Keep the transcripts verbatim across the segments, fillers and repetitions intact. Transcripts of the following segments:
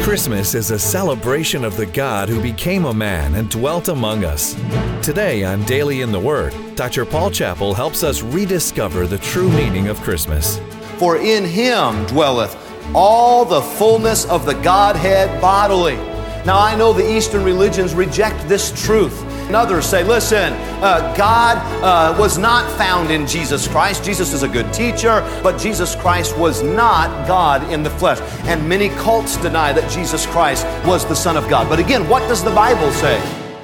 Christmas is a celebration of the God who became a man and dwelt among us. Today on Daily in the Word, Doctor Paul Chappell helps us rediscover the true meaning of Christmas. For in Him dwelleth all the fullness of the Godhead bodily. Now I know the Eastern religions reject this truth. And others say, listen, uh, God uh, was not found in Jesus Christ. Jesus is a good teacher, but Jesus Christ was not God in the flesh. And many cults deny that Jesus Christ was the Son of God. But again, what does the Bible say?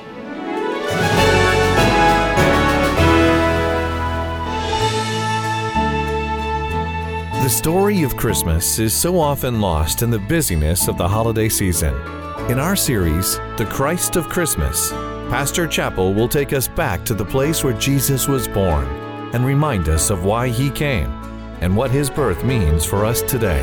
The story of Christmas is so often lost in the busyness of the holiday season. In our series, The Christ of Christmas, Pastor Chappell will take us back to the place where Jesus was born and remind us of why He came and what His birth means for us today.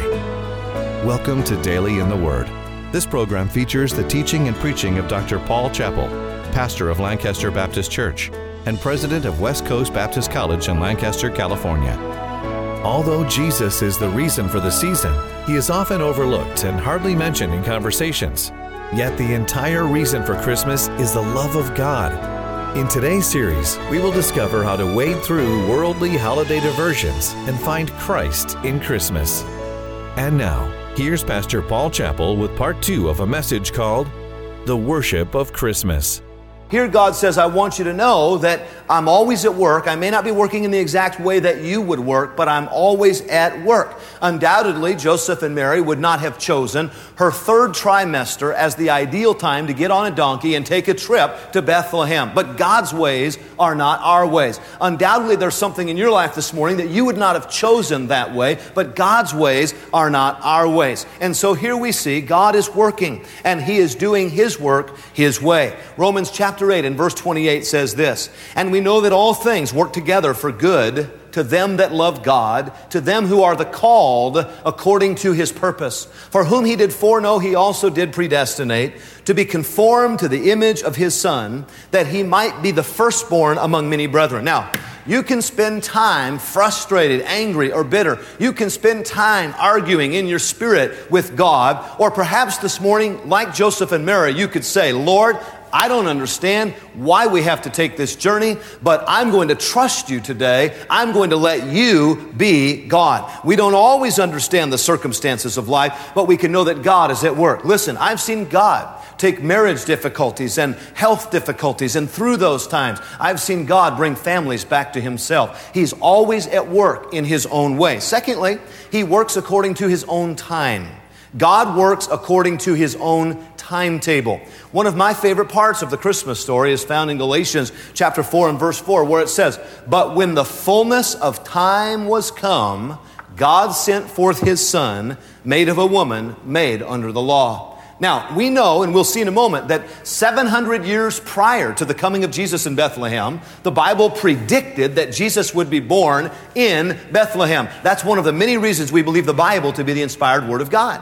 Welcome to Daily in the Word. This program features the teaching and preaching of Doctor Paul Chappell, pastor of Lancaster Baptist Church and president of West Coast Baptist College in Lancaster, California. Although Jesus is the reason for the season, He is often overlooked and hardly mentioned in conversations. Yet the entire reason for Christmas is the love of God. In today's series, we will discover how to wade through worldly holiday diversions and find Christ in Christmas. And now, here's Pastor Paul Chappell with part two of a message called The Worship of Christmas. Here God says, I want you to know that I'm always at work. I may not be working in the exact way that you would work, but I'm always at work. Undoubtedly, Joseph and Mary would not have chosen her third trimester as the ideal time to get on a donkey and take a trip to Bethlehem. But God's ways are not our ways. Undoubtedly, there's something in your life this morning that you would not have chosen that way, but God's ways are not our ways. And so here we see God is working, and He is doing His work His way. Romans chapter Chapter eight and verse twenty-eight says this, and we know that all things work together for good to them that love God, to them who are the called according to His purpose. For whom He did foreknow, He also did predestinate to be conformed to the image of His Son, that He might be the firstborn among many brethren. Now, you can spend time frustrated, angry, or bitter. You can spend time arguing in your spirit with God, or perhaps this morning, like Joseph and Mary, you could say, Lord, I don't understand why we have to take this journey, but I'm going to trust You today. I'm going to let You be God. We don't always understand the circumstances of life, but we can know that God is at work. Listen, I've seen God take marriage difficulties and health difficulties, and through those times, I've seen God bring families back to Himself. He's always at work in His own way. Secondly, He works according to His own time. God works according to His own timetable. One of my favorite parts of the Christmas story is found in Galatians chapter four and verse four, where it says, but when the fullness of time was come, God sent forth His Son, made of a woman, made under the law. Now, we know, and we'll see in a moment, that seven hundred years prior to the coming of Jesus in Bethlehem, the Bible predicted that Jesus would be born in Bethlehem. That's one of the many reasons we believe the Bible to be the inspired Word of God.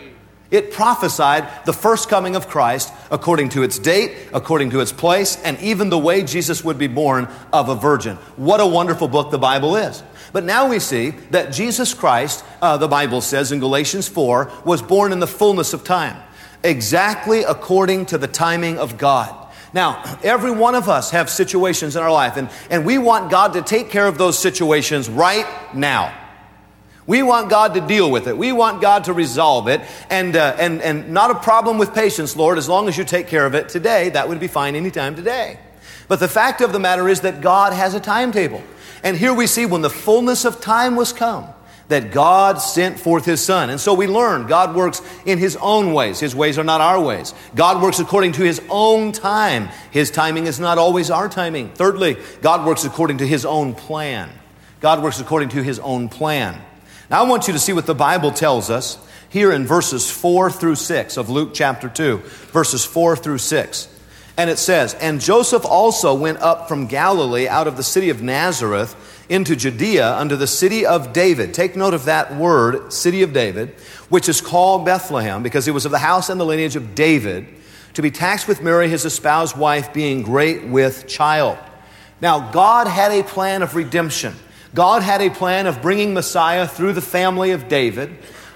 It prophesied the first coming of Christ according to its date, according to its place, and even the way Jesus would be born of a virgin. What a wonderful book the Bible is. But now we see that Jesus Christ, uh, the Bible says in Galatians four, was born in the fullness of time, exactly according to the timing of God. Now, every one of us have situations in our life, and, and we want God to take care of those situations right now. We want God to deal with it. We want God to resolve it. And, uh, and, and not a problem with patience, Lord, as long as You take care of it today. That would be fine anytime today. But the fact of the matter is that God has a timetable. And here we see when the fullness of time was come, that God sent forth His Son. And so we learn God works in His own ways. His ways are not our ways. God works according to His own time. His timing is not always our timing. Thirdly, God works according to His own plan. God works according to His own plan. Now I want you to see what the Bible tells us here in verses four through six of Luke chapter two, verses four through six. And it says, and Joseph also went up from Galilee out of the city of Nazareth into Judea unto the city of David. Take note of that word, city of David, which is called Bethlehem, because it was of the house and the lineage of David, to be taxed with Mary, his espoused wife, being great with child. Now, God had a plan of redemption. God had a plan of bringing Messiah through the family of David.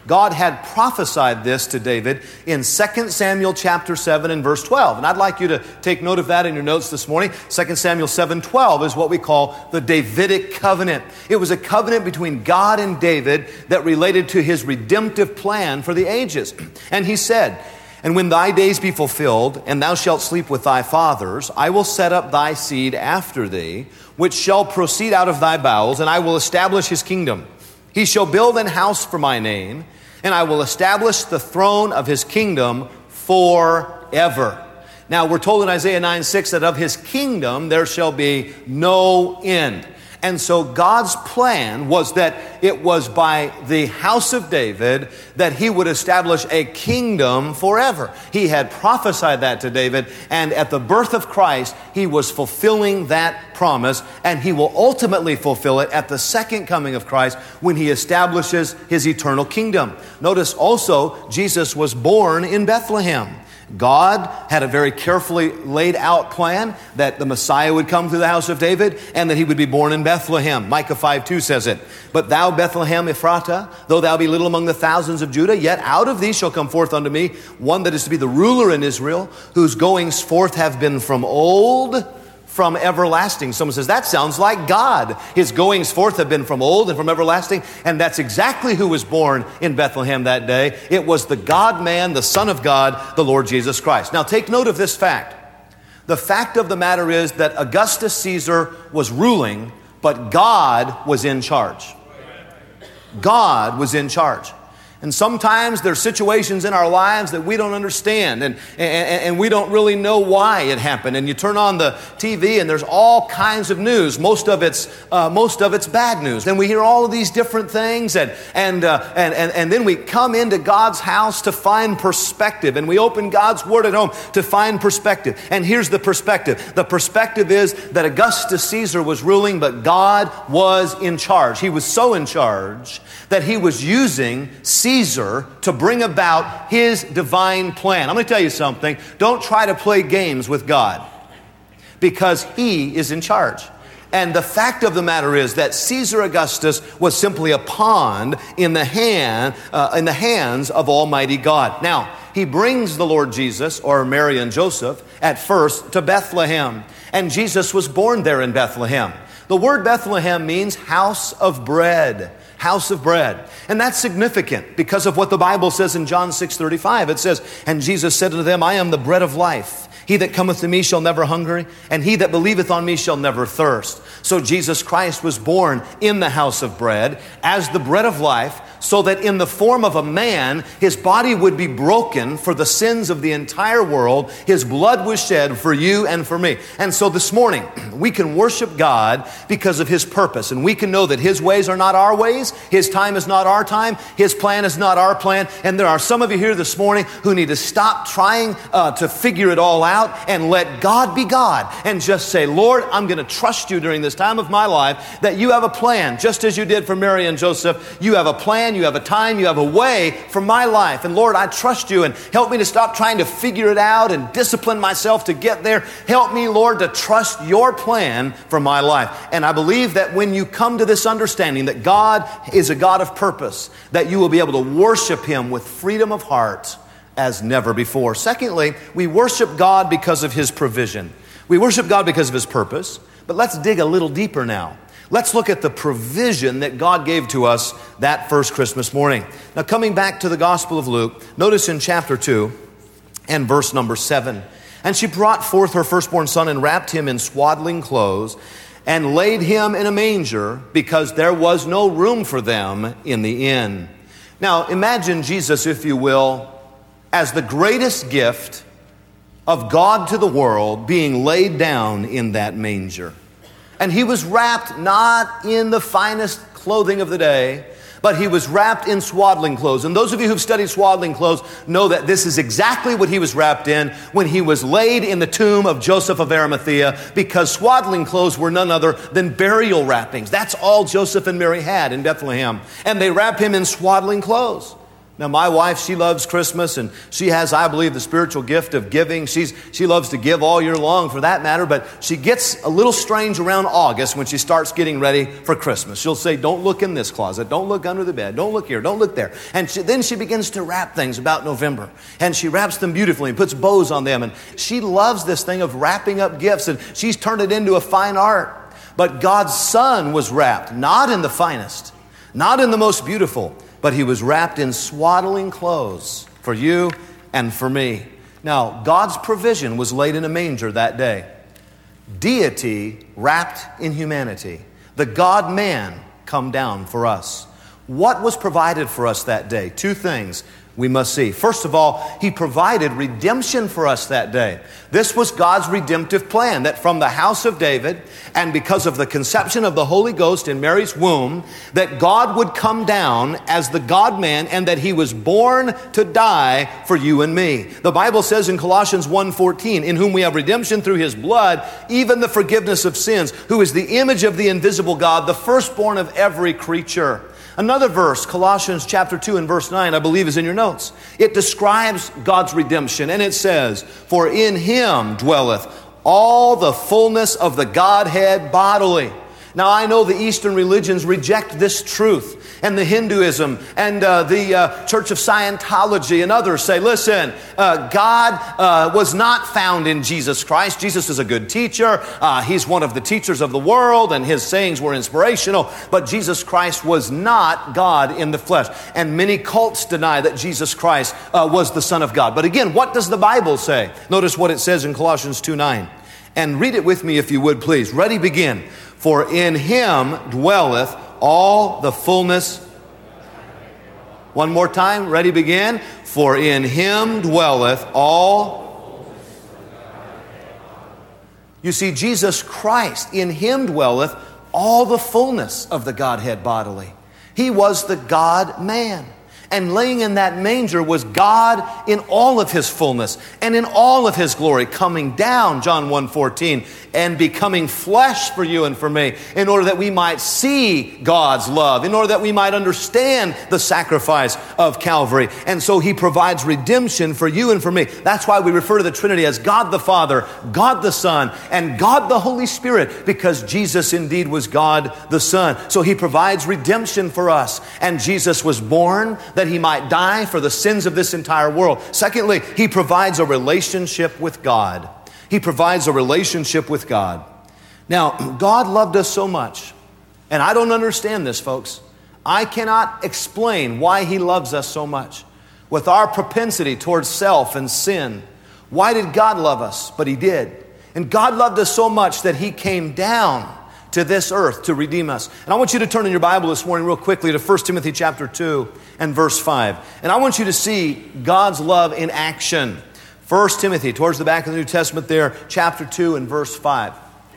God had prophesied this to David in Second Samuel chapter seven and verse twelve. And I'd like you to take note of that in your notes this morning. Second Samuel seven twelve is what we call the Davidic covenant. It was a covenant between God and David that related to his redemptive plan for the ages. And he said, "And when thy days be fulfilled, and thou shalt sleep with thy fathers, I will set up thy seed after thee, which shall proceed out of thy bowels, and I will establish his kingdom. He shall build an house for my name, and I will establish the throne of his kingdom forever." Now, we're told in Isaiah nine six that of his kingdom there shall be no end. And so God's plan was that it was by the house of David that he would establish a kingdom forever. He had prophesied that to David, and at the birth of Christ, he was fulfilling that promise, and he will ultimately fulfill it at the second coming of Christ when he establishes his eternal kingdom. Notice also, Jesus was born in Bethlehem. God had a very carefully laid out plan that the Messiah would come through the house of David and that he would be born in Bethlehem. Micah five two says it. "But thou, Bethlehem Ephratah, though thou be little among the thousands of Judah, yet out of thee shall come forth unto me one that is to be the ruler in Israel, whose goings forth have been from old, from everlasting." Someone says, that sounds like God. His goings forth have been from old and from everlasting. And that's exactly who was born in Bethlehem that day. It was the God-man, the Son of God, the Lord Jesus Christ. Now take note of this fact. The fact of the matter is that Augustus Caesar was ruling, but God was in charge. God was in charge. And sometimes there's situations in our lives that we don't understand, and, and, and we don't really know why it happened. And you turn on the T V and there's all kinds of news. Most of it's uh, most of it's bad news. And we hear all of these different things, and and, uh, and and and then we come into God's house to find perspective, and we open God's Word at home to find perspective. And here's the perspective. The perspective is that Augustus Caesar was ruling, but God was in charge. He was so in charge that he was using Caesar to bring about his divine plan. I'm going to tell you something. Don't try to play games with God, because he is in charge. And the fact of the matter is that Caesar Augustus was simply a pawn in the hand, uh, in the hands of Almighty God. Now, he brings the Lord Jesus, or Mary and Joseph, at first to Bethlehem. And Jesus was born there in Bethlehem. The word Bethlehem means house of bread. House of bread. And that's significant because of what the Bible says in John six thirty-five. It says, "And Jesus said unto them, I am the bread of life. He that cometh to me shall never hunger, and he that believeth on me shall never thirst." So Jesus Christ was born in the house of bread as the bread of life, so that in the form of a man, his body would be broken for the sins of the entire world. His blood was shed for you and for me. And so this morning, we can worship God because of his purpose. And we can know that his ways are not our ways. His time is not our time. His plan is not our plan. And there are some of you here this morning who need to stop trying uh, to figure it all out and let God be God. And just say, Lord, I'm going to trust you during this time of my life that you have a plan. Just as you did for Mary and Joseph, you have a plan. You have a time, you have a way for my life. And Lord, I trust you, and help me to stop trying to figure it out and discipline myself to get there. Help me, Lord, to trust your plan for my life. And I believe that when you come to this understanding that God is a God of purpose, that you will be able to worship him with freedom of heart as never before. Secondly, we worship God because of his provision. We worship God because of his purpose, but let's dig a little deeper now. Let's look at the provision that God gave to us that first Christmas morning. Now, coming back to the Gospel of Luke, notice in chapter two and verse number seven. "And she brought forth her firstborn son and wrapped him in swaddling clothes and laid him in a manger, because there was no room for them in the inn." Now, imagine Jesus, if you will, as the greatest gift of God to the world being laid down in that manger. And he was wrapped not in the finest clothing of the day, but he was wrapped in swaddling clothes. And those of you who've studied swaddling clothes know that this is exactly what he was wrapped in when he was laid in the tomb of Joseph of Arimathea, because swaddling clothes were none other than burial wrappings. That's all Joseph and Mary had in Bethlehem. And they wrapped him in swaddling clothes. Now, my wife, she loves Christmas, and she has, I believe, the spiritual gift of giving. She's, she loves to give all year long for that matter, but she gets a little strange around August when she starts getting ready for Christmas. She'll say, don't look in this closet, don't look under the bed, don't look here, don't look there. And she, then she begins to wrap things about November, and she wraps them beautifully and puts bows on them, and she loves this thing of wrapping up gifts, and she's turned it into a fine art. But God's Son was wrapped, not in the finest, not in the most beautiful, but he was wrapped in swaddling clothes for you and for me. Now, God's provision was laid in a manger that day. Deity wrapped in humanity. The God-man come down for us. What was provided for us that day? Two things we must see. First of all, he provided redemption for us that day. This was God's redemptive plan, that from the house of David, and because of the conception of the Holy Ghost in Mary's womb, that God would come down as the God-man, and that he was born to die for you and me. The Bible says in Colossians one fourteen, in whom we have redemption through his blood, even the forgiveness of sins, who is the image of the invisible God, the firstborn of every creature. Another verse, Colossians chapter two and verse nine, I believe is in your notes. It describes God's redemption, and it says, for in him dwelleth all the fullness of the Godhead bodily. Now, I know the Eastern religions reject this truth, and the Hinduism and uh, the uh, Church of Scientology and others say, listen, uh, God uh, was not found in Jesus Christ. Jesus is a good teacher. Uh, he's one of the teachers of the world, and his sayings were inspirational, but Jesus Christ was not God in the flesh. And many cults deny that Jesus Christ uh, was the Son of God. But again, what does the Bible say? Notice what it says in Colossians two nine. And read it with me if you would, please. Ready, begin. For in him dwelleth all the fullness. One more time. Ready, begin. For in him dwelleth all. You see, Jesus Christ, in him dwelleth all the fullness of the Godhead bodily. He was the God-man. And laying in that manger was God in all of his fullness and in all of his glory, coming down, John one fourteen, and becoming flesh for you and for me, in order that we might see God's love, in order that we might understand the sacrifice of Calvary. And so he provides redemption for you and for me. That's why we refer to the Trinity as God the Father, God the Son, and God the Holy Spirit, because Jesus indeed was God the Son. So he provides redemption for us. And Jesus was born that he might die for the sins of this entire world. Secondly, he provides a relationship with God. He provides a relationship with God. Now, God loved us so much, and I don't understand this, folks. I cannot explain why he loves us so much. With our propensity towards self and sin, why did God love us? But he did. And God loved us so much that he came down to this earth to redeem us. And I want you to turn in your Bible this morning real quickly to First Timothy chapter two and verse five. And I want you to see God's love in action. First Timothy, towards the back of the New Testament there, chapter two and verse five.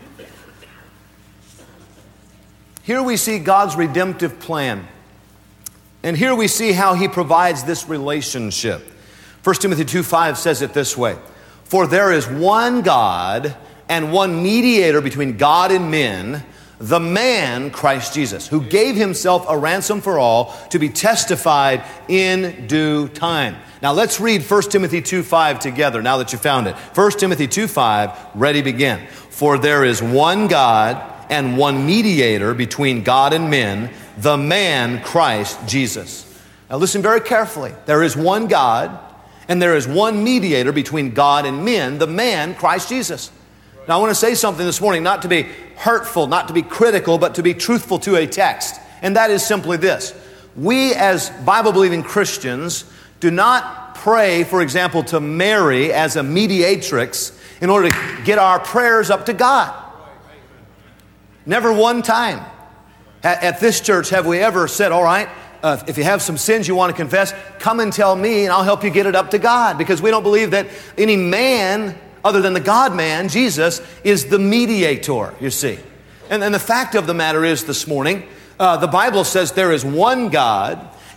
Here we see God's redemptive plan. And here we see how he provides this relationship. First Timothy two five says it this way. For there is one God and one mediator between God and men, the man, Christ Jesus, who gave himself a ransom for all to be testified in due time. Now let's read First Timothy two five together now that you found it. First Timothy two five, ready, begin. For there is one God and one mediator between God and men, the man Christ Jesus. Now listen very carefully. There is one God and there is one mediator between God and men, the man Christ Jesus. Now I want to say something this morning, not to be hurtful, not to be critical, but to be truthful to a text. And that is simply this. We as Bible-believing Christians do not pray, for example, to Mary as a mediatrix in order to get our prayers up to God. Never one time at, at this church have we ever said, all right, uh, if you have some sins you want to confess, come and tell me and I'll help you get it up to God. Because we don't believe that any man other than the God-man, Jesus, is the mediator, you see. And, and the fact of the matter is this morning, uh, the Bible says there is one God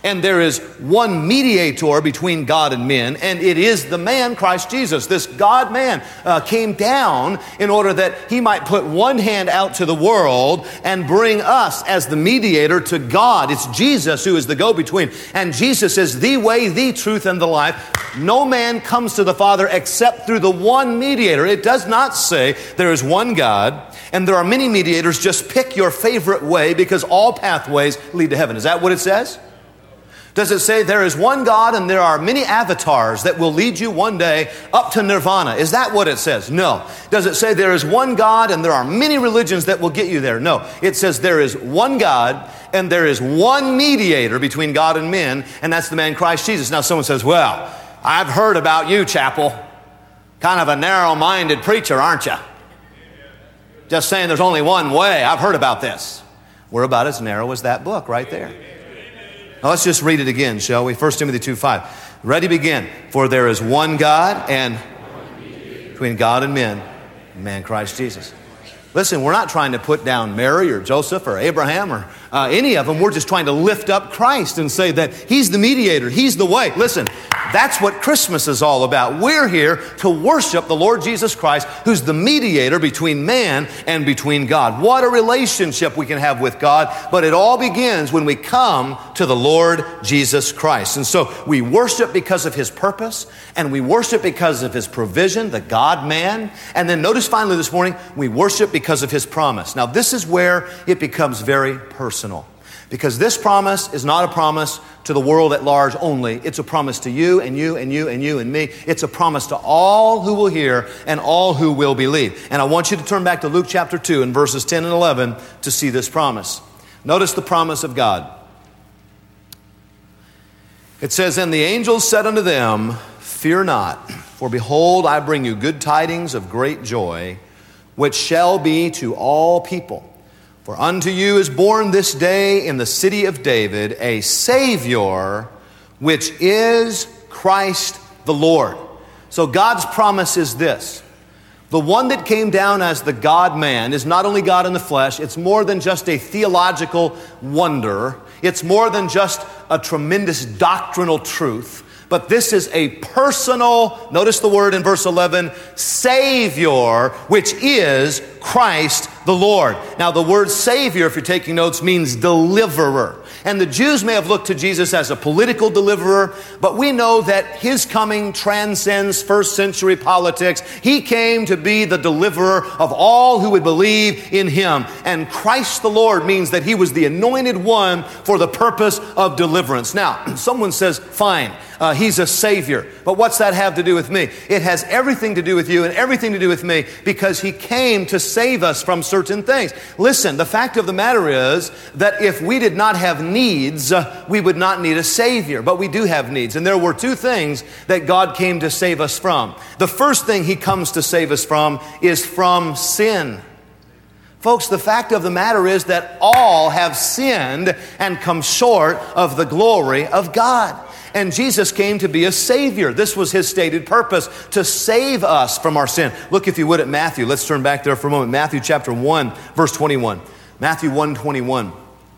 And there is one mediator between God and men, and it is the man, Christ Jesus. This God-man uh, came down in order that he might put one hand out to the world and bring us as the mediator to God. It's Jesus who is the go-between. And Jesus is the way, the truth, and the life. No man comes to the Father except through the one mediator. It does not say there is one God and there are many mediators. Just pick your favorite way because all pathways lead to heaven. Is that what it says? Does it say there is one God and there are many avatars that will lead you one day up to nirvana? Is that what it says? No. Does it say there is one God and there are many religions that will get you there? No. It says there is one God and there is one mediator between God and men, and that's the man Christ Jesus. Now someone says, well, I've heard about you, Chapel. Kind of a narrow-minded preacher, aren't you? Just saying there's only one way. I've heard about this. We're about as narrow as that book right there. Now let's just read it again, shall we? First Timothy two five. Ready, begin. For there is one God and between God and men, man Christ Jesus. Listen, we're not trying to put down Mary or Joseph or Abraham or uh, any of them. We're just trying to lift up Christ and say that He's the mediator. He's the way. Listen, that's what Christmas is all about. We're here to worship the Lord Jesus Christ, who's the mediator between man and between God. What a relationship we can have with God. But it all begins when we come to the Lord Jesus Christ. And so we worship because of His purpose, and we worship because of His provision, the God-man. And then notice finally this morning, we worship because of His promise. Now this is where it becomes very personal. Because this promise is not a promise to the world at large only. It's a promise to you and you and you and you and me. It's a promise to all who will hear and all who will believe. And I want you to turn back to Luke chapter two and verses ten and eleven to see this promise. Notice the promise of God. It says, and the angels said unto them, fear not, for behold, I bring you good tidings of great joy, which shall be to all people. For unto you is born this day in the city of David a Savior, which is Christ the Lord. So God's promise is this. The one that came down as the God-man is not only God in the flesh, it's more than just a theological wonder. It's more than just a tremendous doctrinal truth. But this is a personal, notice the word in verse eleven, Savior, which is Christ the Lord. Now the word Savior, if you're taking notes, means deliverer. And the Jews may have looked to Jesus as a political deliverer, but we know that His coming transcends first century politics. He came to be the deliverer of all who would believe in Him. And Christ the Lord means that He was the anointed one for the purpose of deliverance. Now, someone says, fine, uh, He's a Savior. But what's that have to do with me? It has everything to do with you and everything to do with me because He came to save us from certain things. Listen, the fact of the matter is that if we did not have needs, uh, we would not need a Savior. But we do have needs. And there were two things that God came to save us from. The first thing He comes to save us from is from sin. Folks, the fact of the matter is that all have sinned and come short of the glory of God. And Jesus came to be a Savior. This was His stated purpose, to save us from our sin. Look, if you would, at Matthew. Let's turn back there for a moment. Matthew chapter one, verse twenty-one. Matthew one twenty-one.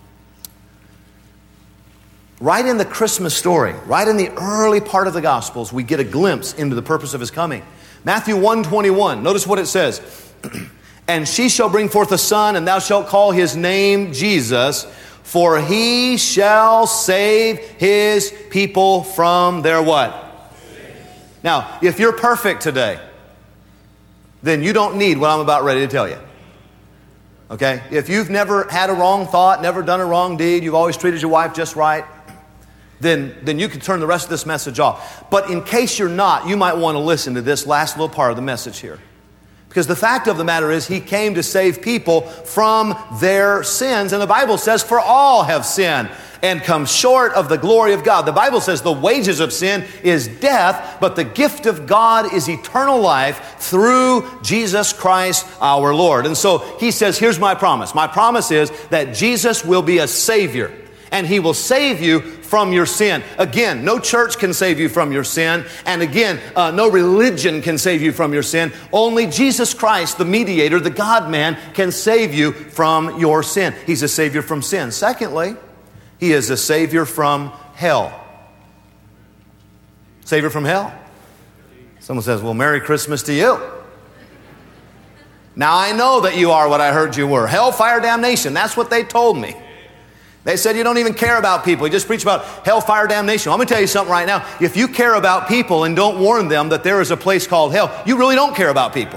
Right in the Christmas story, right in the early part of the Gospels, we get a glimpse into the purpose of His coming. Matthew one twenty-one. Notice what it says. And she shall bring forth a son, and thou shalt call his name Jesus, for He shall save His people from their what? Now, if you're perfect today, then you don't need what I'm about ready to tell you. Okay? If you've never had a wrong thought, never done a wrong deed, you've always treated your wife just right, then, then you can turn the rest of this message off. But in case you're not, you might want to listen to this last little part of the message here. Because the fact of the matter is, He came to save people from their sins. And the Bible says, for all have sinned and come short of the glory of God. The Bible says the wages of sin is death, but the gift of God is eternal life through Jesus Christ our Lord. And so He says, here's my promise. My promise is that Jesus will be a Savior, and He will save you from your sin. Again, no church can save you from your sin. And again, uh, no religion can save you from your sin. Only Jesus Christ, the mediator, the God-man, can save you from your sin. He's a Savior from sin. Secondly, He is a Savior from hell. Savior from hell. Someone says, well, Merry Christmas to you. Now I know that you are what I heard you were. Hellfire, damnation. That's what they told me. They said you don't even care about people. You just preach about hellfire, damnation. Well, let me tell you something right now. If you care about people and don't warn them that there is a place called hell, you really don't care about people.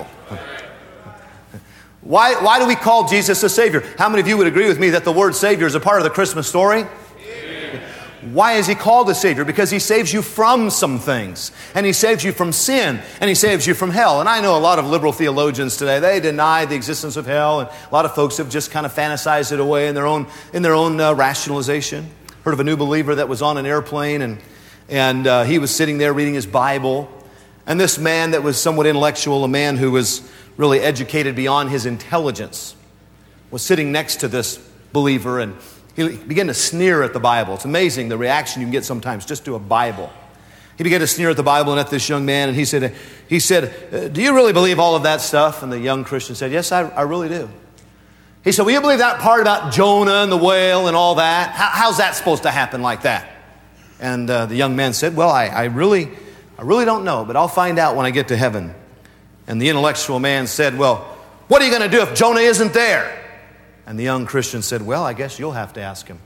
Why, why do we call Jesus a Savior? How many of you would agree with me that the word Savior is a part of the Christmas story? Why is He called a Savior? Because He saves you from some things. And He saves you from sin. And He saves you from hell. And I know a lot of liberal theologians today, they deny the existence of hell. And a lot of folks have just kind of fantasized it away in their own, in their own uh, rationalization. Heard of a new believer that was on an airplane and, and uh, he was sitting there reading his Bible. And this man that was somewhat intellectual, a man who was really educated beyond his intelligence, was sitting next to this believer, and he began to sneer at the Bible. It's amazing the reaction you can get sometimes just to a Bible. He began to sneer at the Bible and at this young man, and he said, he said, do you really believe all of that stuff? And the young Christian said, yes, I, I really do. He said, well, you believe that part about Jonah and the whale and all that? How, how's that supposed to happen like that? And uh, the young man said, well, I, I really, I really don't know, but I'll find out when I get to heaven. And the intellectual man said, well, what are you going to do if Jonah isn't there? And the young Christian said, well, I guess you'll have to ask him.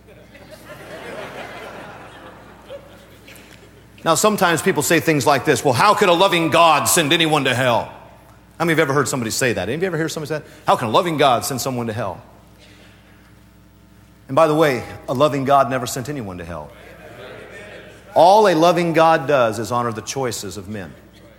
Now, sometimes people say things like this, well, how could a loving God send anyone to hell? How many of you have ever heard somebody say that? Have you ever heard somebody say that? How can a loving God send someone to hell? And by the way, a loving God never sent anyone to hell. All a loving God does is honor the choices of men.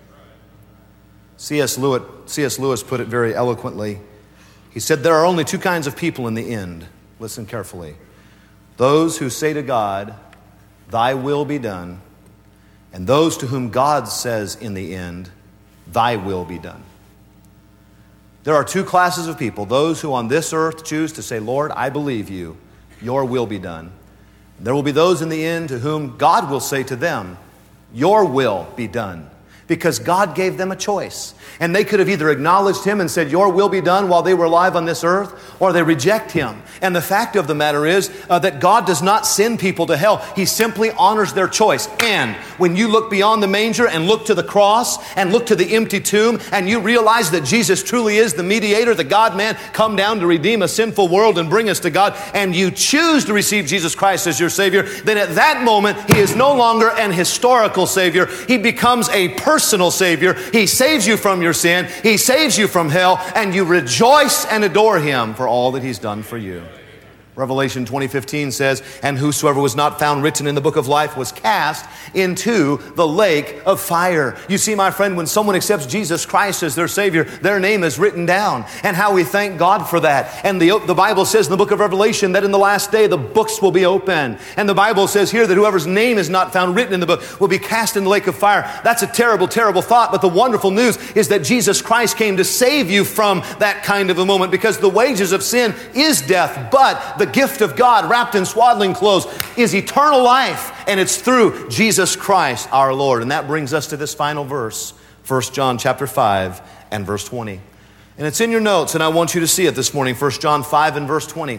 C S Lewis, C S Lewis put it very eloquently. He said, there are only two kinds of people in the end. Listen carefully. Those who say to God, thy will be done, and those to whom God says in the end, thy will be done. There are two classes of people. Those who on this earth choose to say, Lord, I believe you, your will be done. There will be those in the end to whom God will say to them, your will be done. Because God gave them a choice. And they could have either acknowledged Him and said, your will be done while they were alive on this earth, or they reject Him. And the fact of the matter is uh, that God does not send people to hell. He simply honors their choice. And when you look beyond the manger and look to the cross and look to the empty tomb and you realize that Jesus truly is the mediator, the God-man, come down to redeem a sinful world and bring us to God, and you choose to receive Jesus Christ as your Savior, then at that moment, He is no longer an historical Savior. He becomes a personal Savior. He saves you from your sin. He saves you from hell, and you rejoice and adore Him for all that He's done for you. Revelation twenty fifteen says, and whosoever was not found written in the book of life was cast into the lake of fire. You see, my friend, when someone accepts Jesus Christ as their Savior, their name is written down. And how we thank God for that. And the, the Bible says in the book of Revelation that in the last day the books will be open. And the Bible says here that whoever's name is not found written in the book will be cast in the lake of fire. That's a terrible, terrible thought. But the wonderful news is that Jesus Christ came to save you from that kind of a moment, because the wages of sin is death. But the gift of God wrapped in swaddling clothes is eternal life, and it's through Jesus Christ our Lord. And that brings us to this final verse, First John chapter five and verse twenty. And it's in your notes, and I want you to see it this morning, First John five and verse twenty.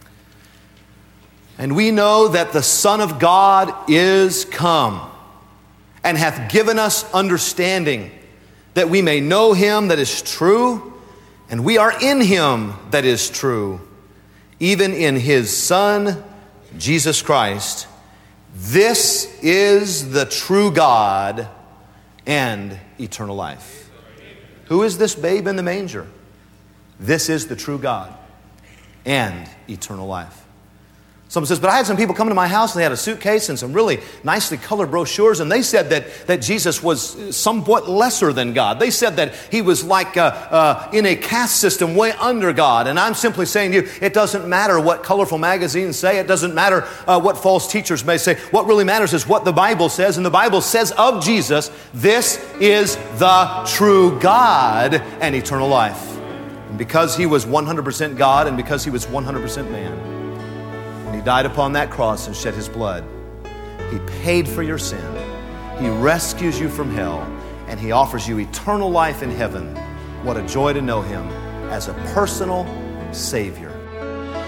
And we know that the Son of God is come, and hath given us understanding, that we may know Him that is true, and we are in Him that is true, even in His Son, Jesus Christ. This is the true God and eternal life. Who is this babe in the manger? This is the true God and eternal life. Someone says, but I had some people come to my house and they had a suitcase and some really nicely colored brochures, and they said that, that Jesus was somewhat lesser than God. They said that He was like uh, uh, in a caste system way under God. And I'm simply saying to you, it doesn't matter what colorful magazines say. It doesn't matter uh, what false teachers may say. What really matters is what the Bible says. And the Bible says of Jesus, this is the true God and eternal life. And because He was one hundred percent God and because He was one hundred percent man, He died upon that cross and shed His blood, He paid for your sin. He rescues you from hell, and He offers you eternal life in heaven. What a joy to know Him as a personal Savior.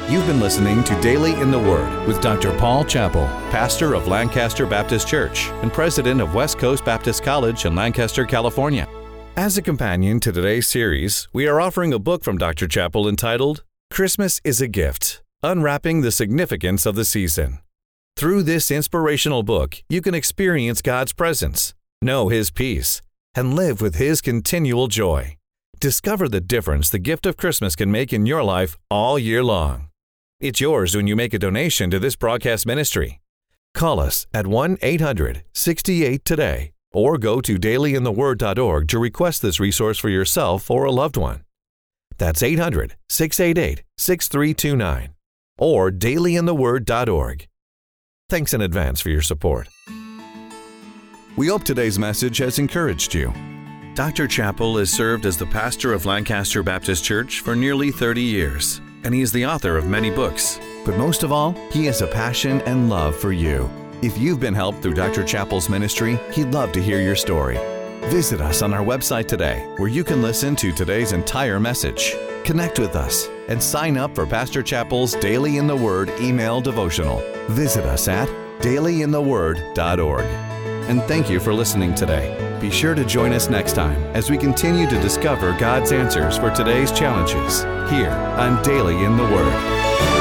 You've been listening to Daily in the Word with Doctor Paul Chappell, pastor of Lancaster Baptist Church and president of West Coast Baptist College in Lancaster, California. As a companion to today's series, we are offering a book from Doctor Chappell entitled Christmas is a Gift, Unwrapping the Significance of the Season. Through this inspirational book, you can experience God's presence, know His peace, and live with His continual joy. Discover the difference the gift of Christmas can make in your life all year long. It's yours when you make a donation to this broadcast ministry. Call us at one eight hundred sixty-eight today or go to daily in the word dot org to request this resource for yourself or a loved one. That's eight hundred six eight eight six three two nine or daily in the word dot org. Thanks in advance for your support. We hope today's message has encouraged you. Doctor Chappell has served as the pastor of Lancaster Baptist Church for nearly thirty years, and he is the author of many books. But most of all, he has a passion and love for you. If you've been helped through Doctor Chappell's ministry, he'd love to hear your story. Visit us on our website today, where you can listen to today's entire message. Connect with us and sign up for Pastor Chappell's Daily in the Word email devotional. Visit us at daily in the word dot org. And thank you for listening today. Be sure to join us next time as we continue to discover God's answers for today's challenges here on Daily in the Word.